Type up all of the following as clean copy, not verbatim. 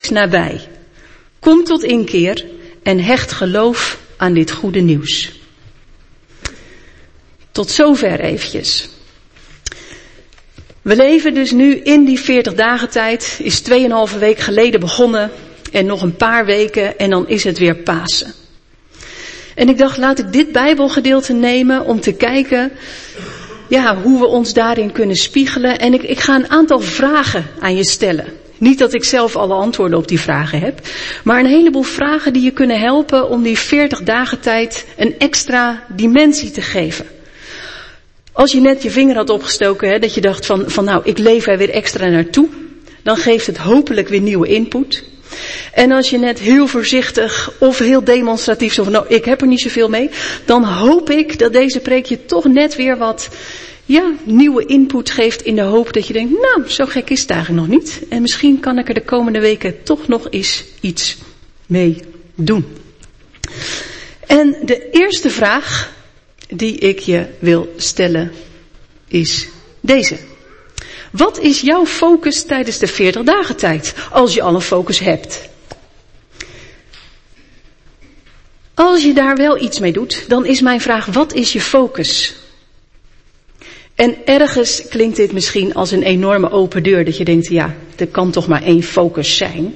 is nabij. Kom tot inkeer en hecht geloof aan dit goede nieuws. Tot zover eventjes. We leven dus nu in die 40 dagen tijd, is 2,5 week geleden begonnen en nog een paar weken en dan is het weer Pasen. En ik dacht, laat ik dit Bijbelgedeelte nemen om te kijken hoe we ons daarin kunnen spiegelen. En ik ga een aantal vragen aan je stellen. Niet dat ik zelf alle antwoorden op die vragen heb, maar een heleboel vragen die je kunnen helpen om die 40 dagen tijd een extra dimensie te geven. Als je net je vinger had opgestoken, dat je dacht van ik leef er weer extra naartoe, dan geeft het hopelijk weer nieuwe input. En als je net heel voorzichtig of heel demonstratief zo van ik heb er niet zoveel mee, dan hoop ik dat deze preek je toch net weer wat nieuwe input geeft in de hoop dat je denkt, zo gek is het eigenlijk nog niet. En misschien kan ik er de komende weken toch nog eens iets mee doen. En de eerste vraag die ik je wil stellen is deze. Wat is jouw focus tijdens de 40 dagen tijd, als je al een focus hebt? Als je daar wel iets mee doet, dan is mijn vraag, wat is je focus? En ergens klinkt dit misschien als een enorme open deur, dat je denkt, er kan toch maar één focus zijn.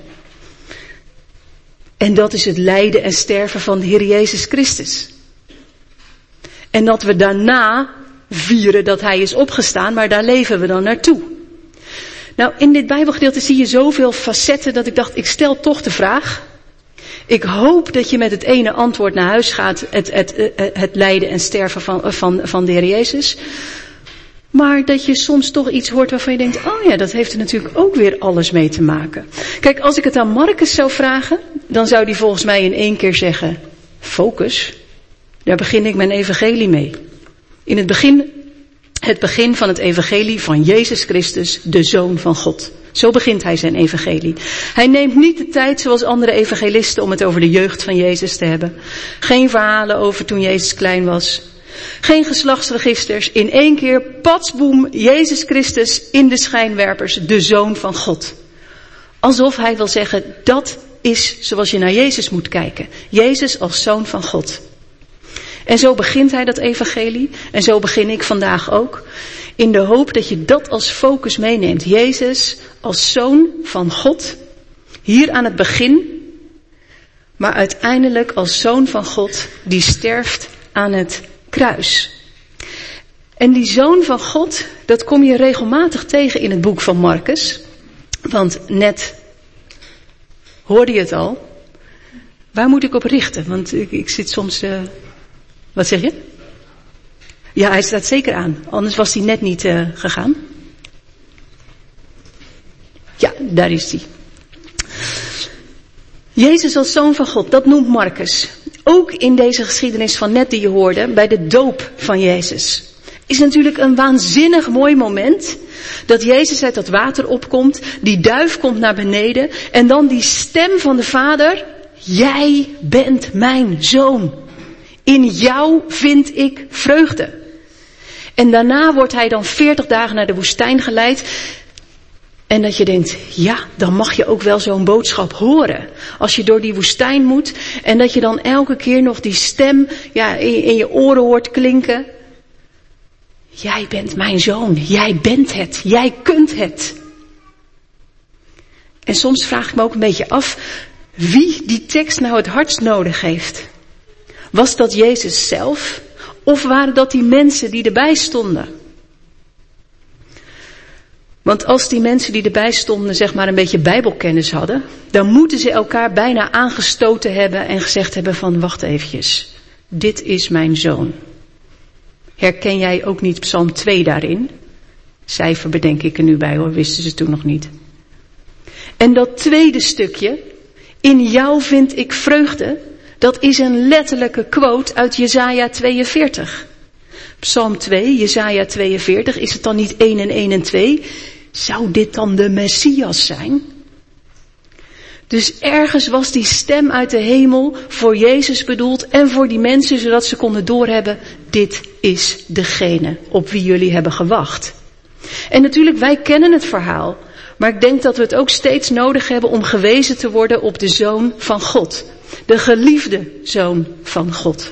En dat is het lijden en sterven van de Heer Jezus Christus. En dat we daarna vieren dat Hij is opgestaan, maar daar leven we dan naartoe. Nou, in dit Bijbelgedeelte zie je zoveel facetten dat ik dacht, ik stel toch de vraag. Ik hoop dat je met het ene antwoord naar huis gaat, het lijden en sterven van de Heer Jezus. Maar dat je soms toch iets hoort waarvan je denkt, dat heeft er natuurlijk ook weer alles mee te maken. Kijk, als ik het aan Marcus zou vragen, dan zou die volgens mij in 1 keer zeggen, focus. Daar begin ik mijn evangelie mee. In het begin van het evangelie van Jezus Christus, de Zoon van God. Zo begint hij zijn evangelie. Hij neemt niet de tijd zoals andere evangelisten om het over de jeugd van Jezus te hebben. Geen verhalen over toen Jezus klein was. Geen geslachtsregisters. In 1 keer, patsboem, Jezus Christus in de schijnwerpers, de Zoon van God. Alsof hij wil zeggen, dat is zoals je naar Jezus moet kijken. Jezus als Zoon van God. En zo begint hij dat evangelie. En zo begin ik vandaag ook. In de hoop dat je dat als focus meeneemt. Jezus als Zoon van God. Hier aan het begin. Maar uiteindelijk als Zoon van God die sterft aan het kruis. En die Zoon van God, dat kom je regelmatig tegen in het boek van Marcus. Want net hoorde je het al. Waar moet ik op richten? Want ik zit soms... Wat zeg je? Ja, hij staat zeker aan. Anders was hij net niet gegaan. Ja, daar is hij. Jezus als Zoon van God, dat noemt Marcus. Ook in deze geschiedenis van net die je hoorde, bij de doop van Jezus. Is natuurlijk een waanzinnig mooi moment. Dat Jezus uit dat water opkomt. Die duif komt naar beneden. En dan die stem van de Vader. Jij bent mijn Zoon. In jou vind ik vreugde. En daarna wordt hij dan 40 dagen naar de woestijn geleid. En dat je denkt, dan mag je ook wel zo'n boodschap horen. Als je door die woestijn moet. En dat je dan elke keer nog die stem in je oren hoort klinken. Jij bent mijn Zoon. Jij bent het. Jij kunt het. En soms vraag ik me ook een beetje af wie die tekst nou het hardst nodig heeft. Was dat Jezus zelf? Of waren dat die mensen die erbij stonden? Want als die mensen die erbij stonden zeg maar een beetje bijbelkennis hadden, dan moeten ze elkaar bijna aangestoten hebben en gezegd hebben van wacht eventjes. Dit is mijn Zoon. Herken jij ook niet Psalm 2 daarin? Cijfer bedenk ik er nu bij hoor, wisten ze toen nog niet. En dat tweede stukje, in jou vind ik vreugde, dat is een letterlijke quote uit Jesaja 42. Psalm 2, Jesaja 42, is het dan niet 1 en 1 en 2? Zou dit dan de Messias zijn? Dus ergens was die stem uit de hemel voor Jezus bedoeld en voor die mensen, zodat ze konden doorhebben, dit is degene op wie jullie hebben gewacht. En natuurlijk, wij kennen het verhaal. Maar ik denk dat we het ook steeds nodig hebben om gewezen te worden op de Zoon van God. De geliefde Zoon van God.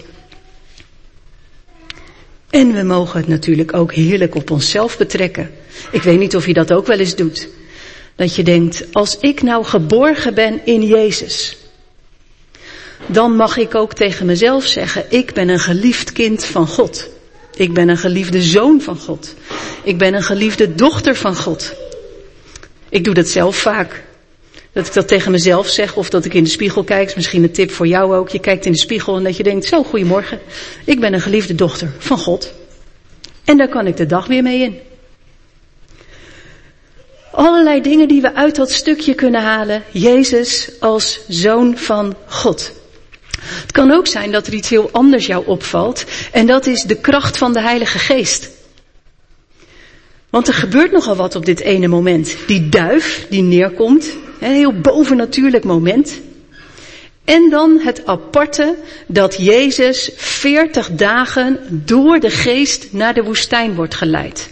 En we mogen het natuurlijk ook heerlijk op onszelf betrekken. Ik weet niet of je dat ook wel eens doet. Dat je denkt, als ik nou geborgen ben in Jezus, dan mag ik ook tegen mezelf zeggen, ik ben een geliefd kind van God. Ik ben een geliefde zoon van God. Ik ben een geliefde dochter van God. Ik doe dat zelf vaak. Dat ik dat tegen mezelf zeg of dat ik in de spiegel kijk. Is misschien een tip voor jou ook. Je kijkt in de spiegel en dat je denkt, zo, goedemorgen. Ik ben een geliefde dochter van God. En daar kan ik de dag weer mee in. Allerlei dingen die we uit dat stukje kunnen halen. Jezus als zoon van God. Het kan ook zijn dat er iets heel anders jou opvalt. En dat is de kracht van de Heilige Geest. Want er gebeurt nogal wat op dit ene moment. Die duif die neerkomt. Een heel bovennatuurlijk moment. En dan het aparte dat Jezus 40 dagen door de Geest naar de woestijn wordt geleid.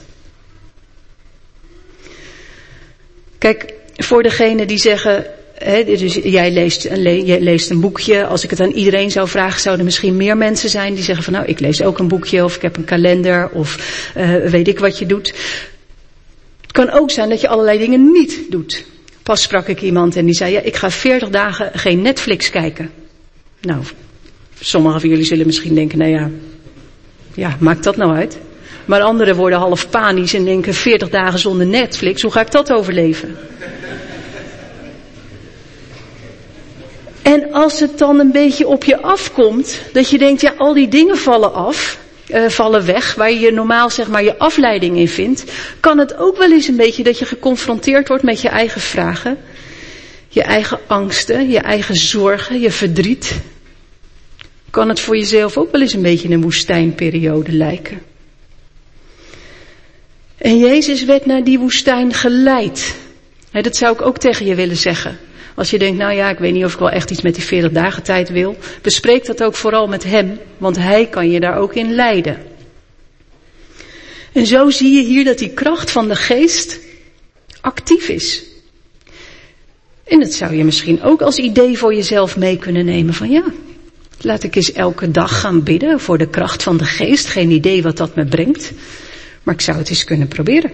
Kijk, voor degenen die zeggen, dus jij leest een boekje. Als ik het aan iedereen zou vragen, zouden er misschien meer mensen zijn die zeggen van nou, ik lees ook een boekje of ik heb een kalender of weet ik wat je doet. Het kan ook zijn dat je allerlei dingen niet doet. Pas sprak ik iemand en die zei, ja, ik ga 40 dagen geen Netflix kijken. Nou, sommigen van jullie zullen misschien denken, nou ja, maakt dat nou uit? Maar anderen worden half panisch en denken 40 dagen zonder Netflix, hoe ga ik dat overleven? En als het dan een beetje op je afkomt, dat je denkt, ja, al die dingen vallen weg, waar je normaal zeg maar je afleiding in vindt, kan het ook wel eens een beetje dat je geconfronteerd wordt met je eigen vragen, je eigen angsten, je eigen zorgen, je verdriet. Kan het voor jezelf ook wel eens een beetje een woestijnperiode lijken. En Jezus werd naar die woestijn geleid. Dat zou ik ook tegen je willen zeggen. Als je denkt, nou ja, ik weet niet of ik wel echt iets met die 40 dagen tijd wil. Bespreek dat ook vooral met hem, want hij kan je daar ook in leiden. En zo zie je hier dat die kracht van de geest actief is. En dat zou je misschien ook als idee voor jezelf mee kunnen nemen van ja, laat ik eens elke dag gaan bidden voor de kracht van de geest. Geen idee wat dat me brengt, maar ik zou het eens kunnen proberen.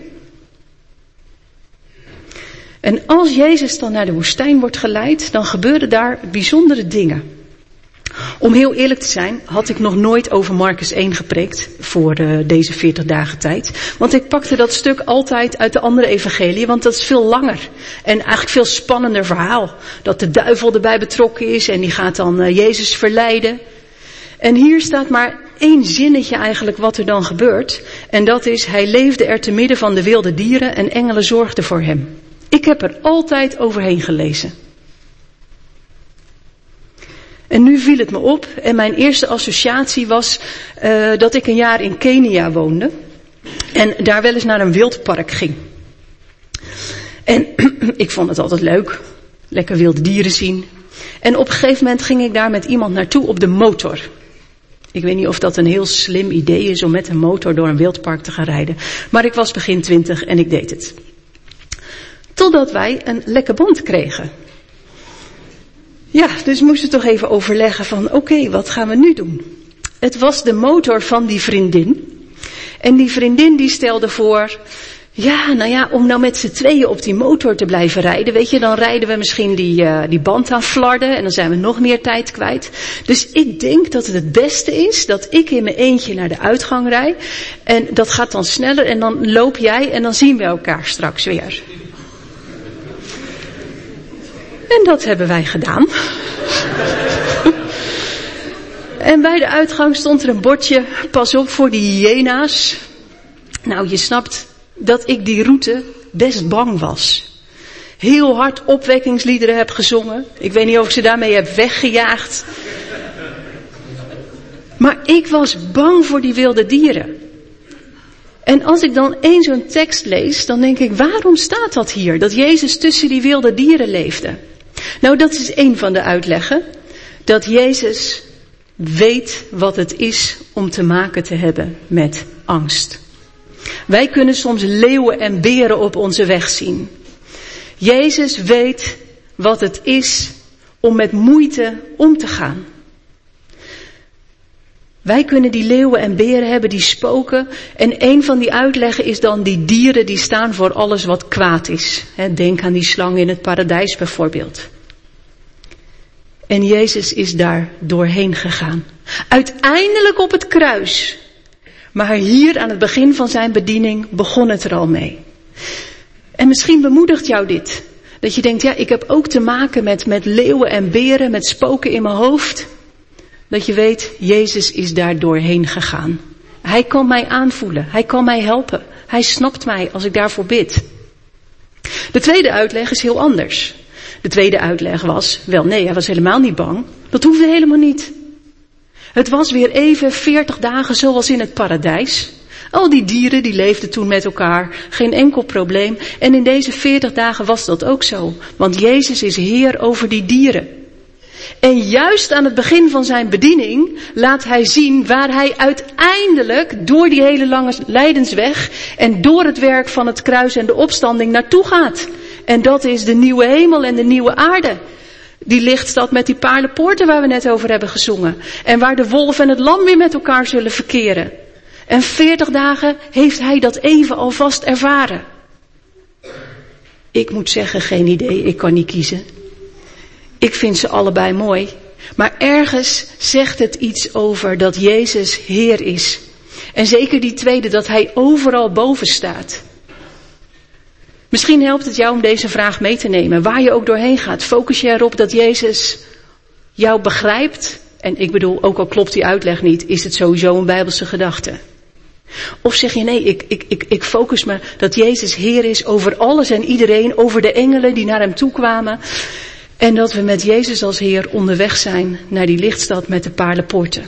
En als Jezus dan naar de woestijn wordt geleid, dan gebeuren daar bijzondere dingen. Om heel eerlijk te zijn, had ik nog nooit over Marcus 1 gepreekt voor deze 40 dagen tijd. Want ik pakte dat stuk altijd uit de andere evangelie, want dat is veel langer. En eigenlijk veel spannender verhaal. Dat de duivel erbij betrokken is en die gaat dan Jezus verleiden. En hier staat maar 1 zinnetje eigenlijk wat er dan gebeurt. En dat is, hij leefde er te midden van de wilde dieren en engelen zorgden voor hem. Ik heb er altijd overheen gelezen. En nu viel het me op en mijn eerste associatie was dat ik een jaar in Kenia woonde. En daar wel eens naar een wildpark ging. En ik vond het altijd leuk. Lekker wilde dieren zien. En op een gegeven moment ging ik daar met iemand naartoe op de motor. Ik weet niet of dat een heel slim idee is om met een motor door een wildpark te gaan rijden. Maar ik was begin 20 en ik deed het. Totdat wij een lekke band kregen. Ja, dus moesten we toch even overleggen van oké, wat gaan we nu doen? Het was de motor van die vriendin. En die vriendin die stelde voor, ja, nou ja, om nou met z'n tweeën op die motor te blijven rijden, weet je, dan rijden we misschien die band aan flarden en dan zijn we nog meer tijd kwijt. Dus ik denk dat het beste is dat ik in mijn eentje naar de uitgang rijd. En dat gaat dan sneller en dan loop jij en dan zien we elkaar straks weer. En dat hebben wij gedaan. En bij de uitgang stond er een bordje, pas op voor die hyena's. Nou, je snapt dat ik die route best bang was. Heel hard opwekkingsliederen heb gezongen. Ik weet niet of ik ze daarmee heb weggejaagd. Maar ik was bang voor die wilde dieren. En als ik dan één zo'n tekst lees, dan denk ik, waarom staat dat hier? Dat Jezus tussen die wilde dieren leefde. Nou, dat is één van de uitleggen. Dat Jezus weet wat het is om te maken te hebben met angst. Wij kunnen soms leeuwen en beren op onze weg zien. Jezus weet wat het is om met moeite om te gaan. Wij kunnen die leeuwen en beren hebben, die spoken. En een van die uitleggen is dan die dieren die staan voor alles wat kwaad is. Denk aan die slang in het paradijs bijvoorbeeld. En Jezus is daar doorheen gegaan. Uiteindelijk op het kruis. Maar hier aan het begin van zijn bediening begon het er al mee. En misschien bemoedigt jou dit. Dat je denkt, ja, ik heb ook te maken met leeuwen en beren, met spoken in mijn hoofd. Dat je weet, Jezus is daar doorheen gegaan. Hij kan mij aanvoelen. Hij kan mij helpen. Hij snapt mij als ik daarvoor bid. De tweede uitleg is heel anders. De tweede uitleg was, wel nee, hij was helemaal niet bang. Dat hoefde helemaal niet. Het was weer even 40 dagen zoals in het paradijs. Al die dieren die leefden toen met elkaar, geen enkel probleem. En in deze 40 dagen was dat ook zo. Want Jezus is Heer over die dieren. En juist aan het begin van zijn bediening laat hij zien waar hij uiteindelijk door die hele lange lijdensweg en door het werk van het kruis en de opstanding naartoe gaat. En dat is de nieuwe hemel en de nieuwe aarde. Die lichtstad met die paarlenpoorten waar we net over hebben gezongen. En waar de wolf en het lam weer met elkaar zullen verkeren. En 40 dagen heeft hij dat even alvast ervaren. Ik moet zeggen, geen idee, ik kan niet kiezen. Ik vind ze allebei mooi. Maar ergens zegt het iets over dat Jezus Heer is. En zeker die tweede, dat hij overal boven staat. Misschien helpt het jou om deze vraag mee te nemen. Waar je ook doorheen gaat, focus je erop dat Jezus jou begrijpt. En ik bedoel, ook al klopt die uitleg niet, is het sowieso een Bijbelse gedachte. Of zeg je nee, ik focus me dat Jezus Heer is over alles en iedereen, over de engelen die naar hem toe kwamen. En dat we met Jezus als Heer onderweg zijn naar die lichtstad met de paarlenpoorten.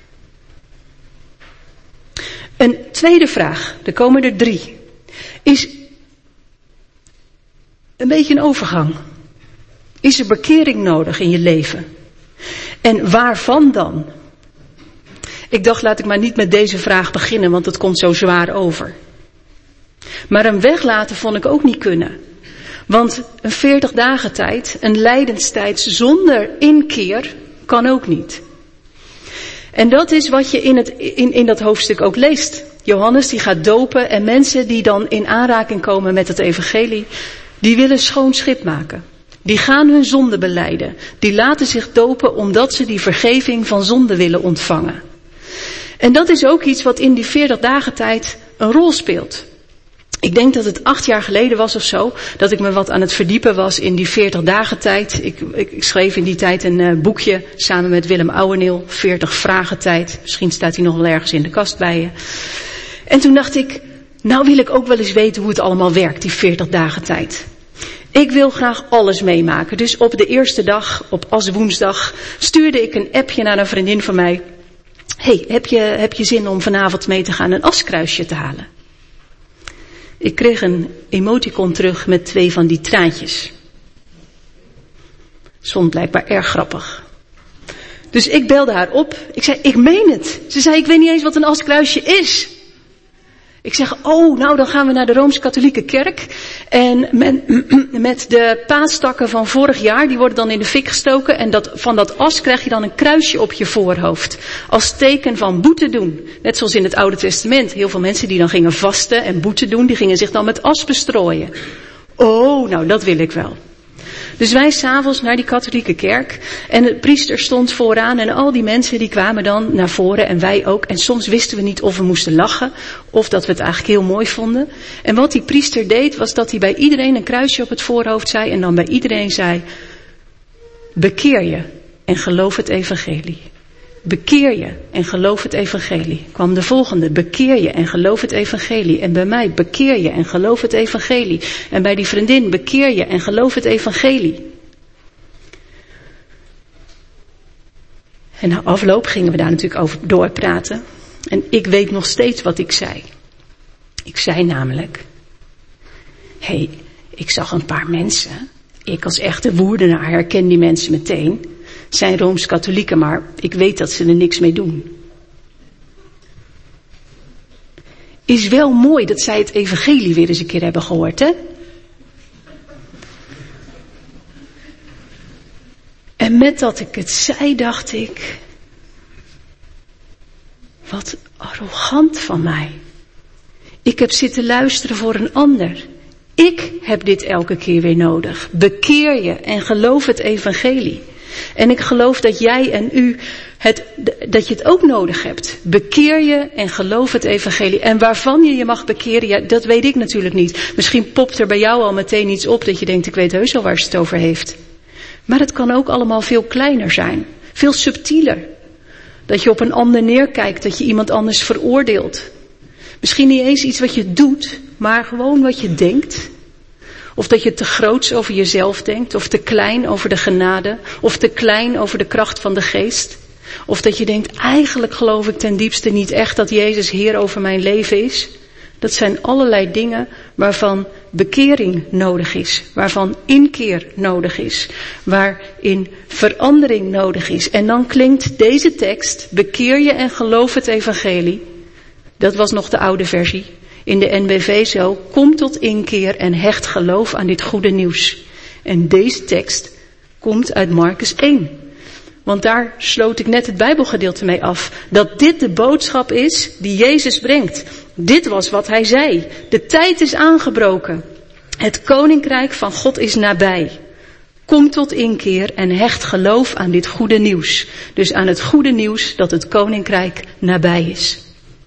Een tweede vraag, er komen er 3, is een beetje een overgang. Is er bekering nodig in je leven? En waarvan dan? Ik dacht, laat ik maar niet met deze vraag beginnen, want het komt zo zwaar over. Maar hem weglaten vond ik ook niet kunnen. Want een 40 dagen tijd, een lijdenstijd zonder inkeer, kan ook niet. En dat is wat je in dat hoofdstuk ook leest. Johannes die gaat dopen en mensen die dan in aanraking komen met het evangelie, die willen schoon schip maken. Die gaan hun zonde belijden. Die laten zich dopen omdat ze die vergeving van zonde willen ontvangen. En dat is ook iets wat in die 40 dagen tijd een rol speelt. Ik denk dat het 8 jaar geleden was of zo, dat ik me wat aan het verdiepen was in die 40 dagen tijd. Ik schreef in die tijd een boekje samen met Willem Ouweneel, 40 vragen tijd. Misschien staat hij nog wel ergens in de kast bij je. En toen dacht ik, nou wil ik ook wel eens weten hoe het allemaal werkt, die 40 dagen tijd. Ik wil graag alles meemaken. Dus op de eerste dag, op Aswoensdag, stuurde ik een appje naar een vriendin van mij. Hey, heb je zin om vanavond mee te gaan een askruisje te halen? Ik kreeg een emoticon terug met 2 van die traantjes. Vond blijkbaar erg grappig. Dus ik belde haar op. Ik zei, ik meen het. Ze zei, ik weet niet eens wat een askruisje is. Ik zeg, oh, nou dan gaan we naar de Rooms-Katholieke Kerk. En met de paastakken van vorig jaar, die worden dan in de fik gestoken. En van dat as krijg je dan een kruisje op je voorhoofd. Als teken van boete doen. Net zoals in het Oude Testament. Heel veel mensen die dan gingen vasten en boete doen, die gingen zich dan met as bestrooien. Oh, nou dat wil ik wel. Dus wij 's avonds naar die katholieke kerk en de priester stond vooraan en al die mensen die kwamen dan naar voren en wij ook. En soms wisten we niet of we moesten lachen of dat we het eigenlijk heel mooi vonden. En wat die priester deed was dat hij bij iedereen een kruisje op het voorhoofd zei en dan bij iedereen zei, bekeer je en geloof het evangelie. Bekeer je en geloof het evangelie. Kwam de volgende, bekeer je en geloof het evangelie. En bij mij, bekeer je en geloof het evangelie. En bij die vriendin, bekeer je en geloof het evangelie. En na afloop gingen we daar natuurlijk over doorpraten. En ik weet nog steeds wat ik zei. Ik zei namelijk, hey, ik zag een paar mensen. Ik als echte woerdenaar herken die mensen meteen. Zijn Rooms-Katholieken, maar ik weet dat ze er niks mee doen. Is wel mooi dat zij het evangelie weer eens een keer hebben gehoord, hè? En met dat ik het zei, dacht ik, wat arrogant van mij. Ik heb zitten luisteren voor een ander. Ik heb dit elke keer weer nodig. Bekeer je en geloof het evangelie. En ik geloof dat jij en u dat je het ook nodig hebt. Bekeer je en geloof het evangelie. En waarvan je mag bekeren, ja, dat weet ik natuurlijk niet. Misschien popt er bij jou al meteen iets op dat je denkt, ik weet heus al waar ze het over heeft. Maar het kan ook allemaal veel kleiner zijn. Veel subtieler. Dat je op een ander neerkijkt, dat je iemand anders veroordeelt. Misschien niet eens iets wat je doet, maar gewoon wat je denkt. Of dat je te groots over jezelf denkt, of te klein over de genade, of te klein over de kracht van de geest. Of dat je denkt, eigenlijk geloof ik ten diepste niet echt dat Jezus Heer over mijn leven is. Dat zijn allerlei dingen waarvan bekering nodig is, waarvan inkeer nodig is, waarin verandering nodig is. En dan klinkt deze tekst, bekeer je en geloof het evangelie. Dat was nog de oude versie. In de NBV zo, kom tot inkeer en hecht geloof aan dit goede nieuws. En deze tekst komt uit Marcus 1. Want daar sloot ik net het Bijbelgedeelte mee af. Dat dit de boodschap is die Jezus brengt. Dit was wat hij zei. De tijd is aangebroken. Het koninkrijk van God is nabij. Kom tot inkeer en hecht geloof aan dit goede nieuws. Dus aan het goede nieuws dat het koninkrijk nabij is.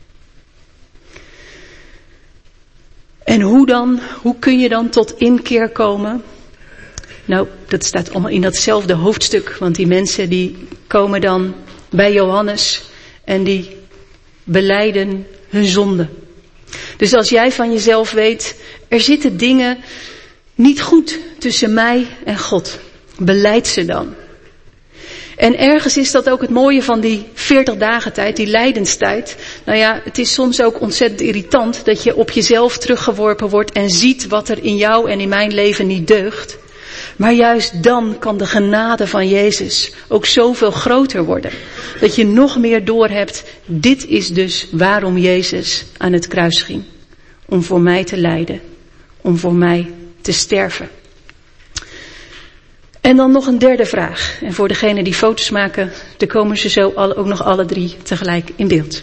En hoe dan? Hoe kun je dan tot inkeer komen? Nou, dat staat allemaal in datzelfde hoofdstuk. Want die mensen die komen dan bij Johannes en die belijden hun zonde. Dus als jij van jezelf weet, er zitten dingen niet goed tussen mij en God. Belijd ze dan. En ergens is dat ook het mooie van die 40 dagen tijd, die lijdenstijd. Nou ja, het is soms ook ontzettend irritant dat je op jezelf teruggeworpen wordt en ziet wat er in jou en in mijn leven niet deugt. Maar juist dan kan de genade van Jezus ook zoveel groter worden. Dat je nog meer doorhebt, dit is dus waarom Jezus aan het kruis ging. Om voor mij te lijden, om voor mij te sterven. En dan nog een derde vraag. En voor degenen die foto's maken, er komen ze zo ook nog alle drie tegelijk in beeld.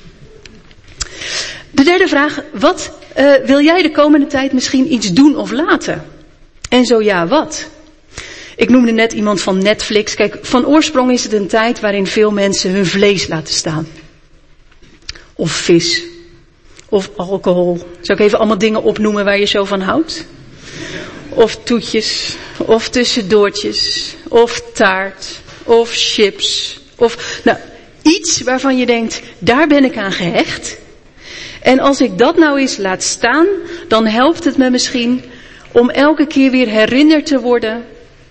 De derde vraag, wat wil jij de komende tijd misschien iets doen of laten? En zo ja, wat? Ik noemde net iemand van Netflix. Kijk, van oorsprong is het een tijd waarin veel mensen hun vlees laten staan. Of vis. Of alcohol. Zou ik even allemaal dingen opnoemen waar je zo van houdt? Of toetjes. Of tussendoortjes. Of taart. Of chips. Of, nou, iets waarvan je denkt, daar ben ik aan gehecht. En als ik dat nou eens laat staan, dan helpt het me misschien om elke keer weer herinnerd te worden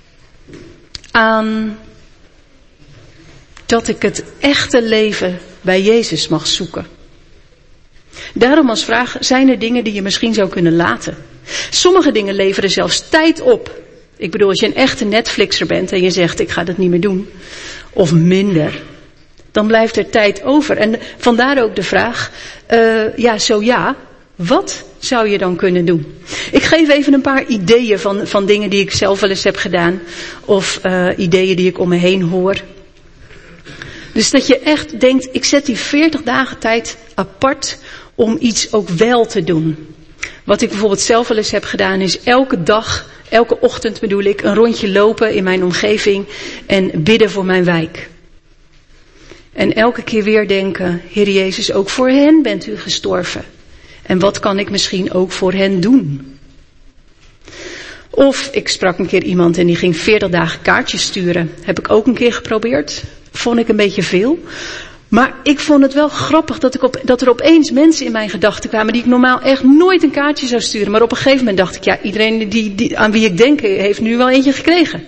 aan dat ik het echte leven bij Jezus mag zoeken. Daarom als vraag, zijn er dingen die je misschien zou kunnen laten? Sommige dingen leveren zelfs tijd op. Ik bedoel, als je een echte Netflixer bent en je zegt, ik ga dat niet meer doen, of minder, dan blijft er tijd over. En vandaar ook de vraag, wat zou je dan kunnen doen? Ik geef even een paar ideeën van dingen die ik zelf wel eens heb gedaan. Of ideeën die ik om me heen hoor. Dus dat je echt denkt, ik zet die 40 dagen tijd apart om iets ook wel te doen. Wat ik bijvoorbeeld zelf wel eens heb gedaan is elke ochtend bedoel ik, een rondje lopen in mijn omgeving en bidden voor mijn wijk. En elke keer weer denken, Heer Jezus, ook voor hen bent u gestorven. En wat kan ik misschien ook voor hen doen? Of ik sprak een keer iemand en die ging 40 dagen kaartjes sturen. Heb ik ook een keer geprobeerd. Vond ik een beetje veel. Maar ik vond het wel grappig dat er opeens mensen in mijn gedachten kwamen die ik normaal echt nooit een kaartje zou sturen. Maar op een gegeven moment dacht ik, ja, iedereen die aan wie ik denk heeft nu wel eentje gekregen.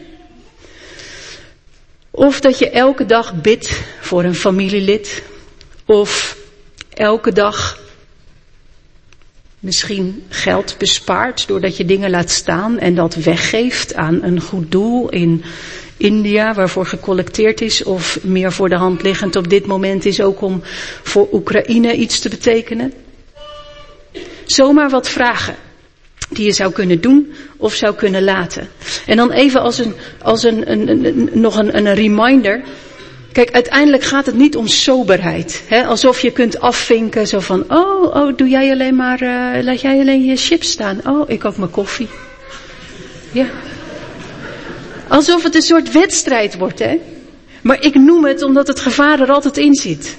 Of dat je elke dag bidt voor een familielid. Of elke dag misschien geld bespaart doordat je dingen laat staan en dat weggeeft aan een goed doel in India waarvoor gecollecteerd is. Of meer voor de hand liggend op dit moment is ook om voor Oekraïne iets te betekenen. Zomaar wat vragen. die je zou kunnen doen of zou kunnen laten. En dan even als een reminder. Kijk, uiteindelijk gaat het niet om soberheid. Hè? Alsof je kunt afvinken, zo van, doe jij alleen maar, laat jij alleen je chips staan. Oh, ik ook mijn koffie. Ja. Alsof het een soort wedstrijd wordt, hè. Maar ik noem het omdat het gevaar er altijd in zit.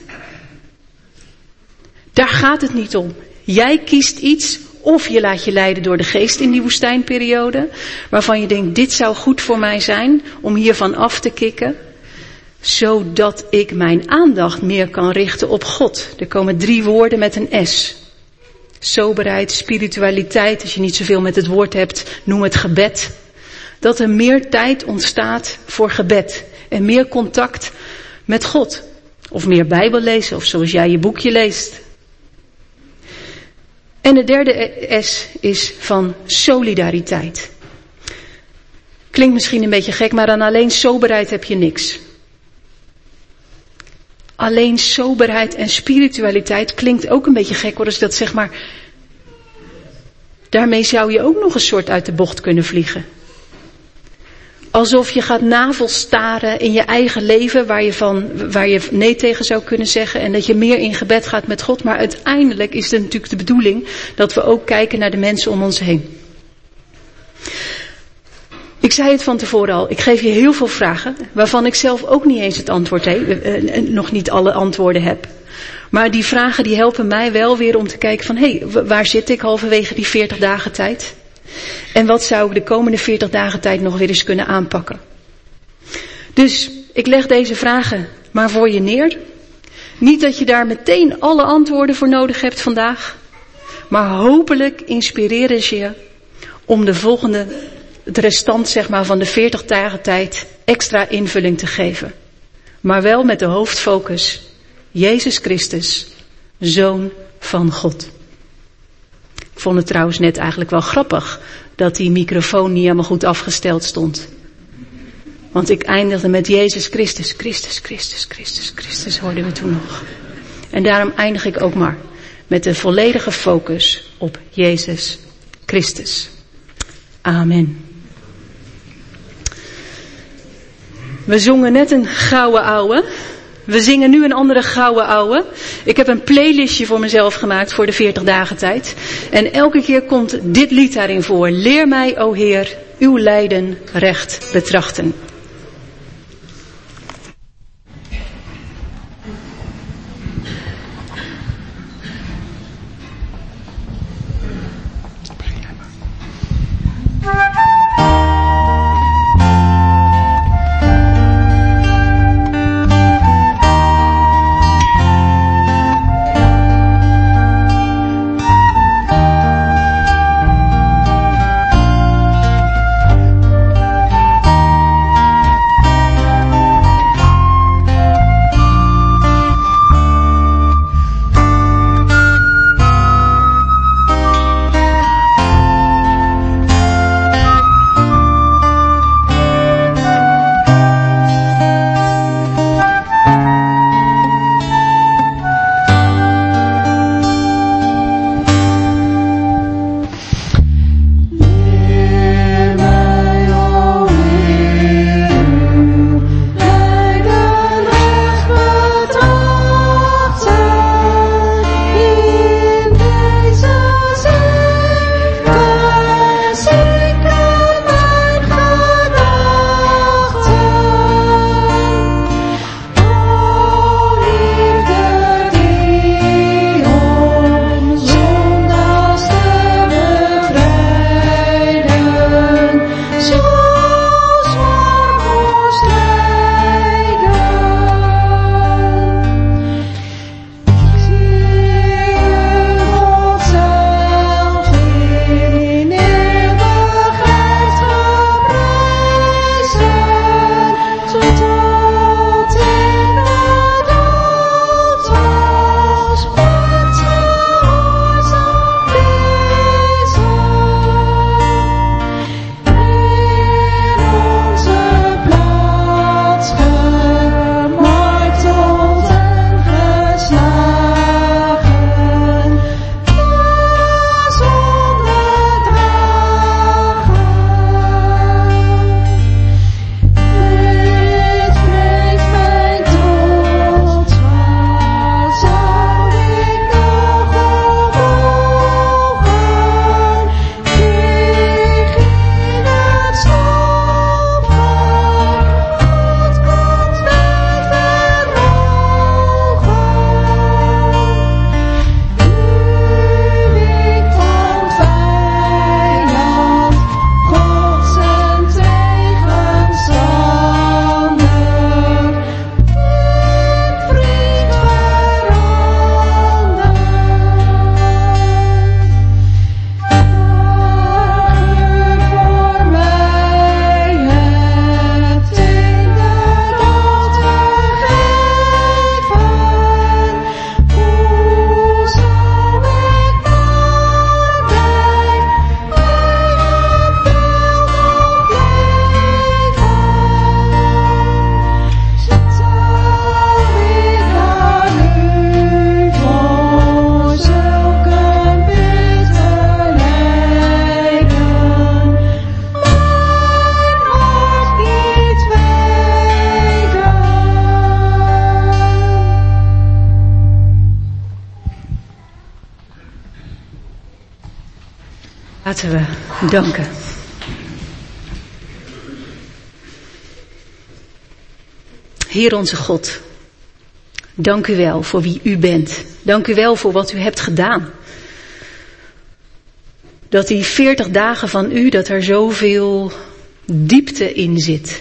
Daar gaat het niet om. Jij kiest iets, of je laat je leiden door de geest in die woestijnperiode, waarvan je denkt, dit zou goed voor mij zijn, om hiervan af te kicken, zodat ik mijn aandacht meer kan richten op God. Er komen 3 woorden met een S. Soberheid, spiritualiteit, als je niet zoveel met het woord hebt, noem het gebed. Dat er meer tijd ontstaat voor gebed en meer contact met God. Of meer Bijbel lezen, of zoals jij je boekje leest. En de derde S is van solidariteit. Klinkt misschien een beetje gek, maar aan alleen soberheid heb je niks. Alleen soberheid en spiritualiteit klinkt ook een beetje gek hoor, als dat zeg maar. Daarmee zou je ook nog een soort uit de bocht kunnen vliegen. Alsof je gaat navelstaren in je eigen leven waar je nee tegen zou kunnen zeggen. En dat je meer in gebed gaat met God. Maar uiteindelijk is het natuurlijk de bedoeling dat we ook kijken naar de mensen om ons heen. Ik zei het van tevoren al, ik geef je heel veel vragen. Waarvan ik zelf ook niet eens het antwoord heb. Nog niet alle antwoorden heb. Maar die vragen die helpen mij wel weer om te kijken van waar zit ik halverwege die 40 dagen tijd? En wat zou ik de komende 40 dagen tijd nog weer eens kunnen aanpakken? Dus ik leg deze vragen maar voor je neer. Niet dat je daar meteen alle antwoorden voor nodig hebt vandaag. Maar hopelijk inspireren ze je om het restant zeg maar van de 40 dagen tijd extra invulling te geven. Maar wel met de hoofdfocus Jezus Christus, Zoon van God. Ik vond het trouwens net eigenlijk wel grappig dat die microfoon niet helemaal goed afgesteld stond. Want ik eindigde met Jezus Christus, Christus, Christus, Christus, Christus hoorden we toen nog. En daarom eindig ik ook maar met de volledige focus op Jezus Christus. Amen. We zongen net een gouden ouwe. We zingen nu een andere gouden ouwe. Ik heb een playlistje voor mezelf gemaakt voor de 40 dagen tijd. En elke keer komt dit lied daarin voor. Leer mij, o Heer, uw lijden recht betrachten. Laten we danken. Heer onze God, dank u wel voor wie u bent. Dank u wel voor wat u hebt gedaan. Dat die 40 dagen van u, dat er zoveel diepte in zit.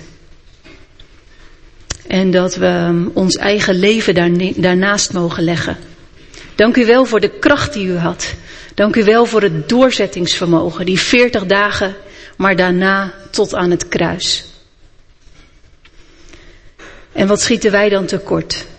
En dat we ons eigen leven daarnaast mogen leggen. Dank u wel voor de kracht die u had. Dank u wel voor het doorzettingsvermogen. Die 40 dagen, maar daarna tot aan het kruis. En wat schieten wij dan tekort?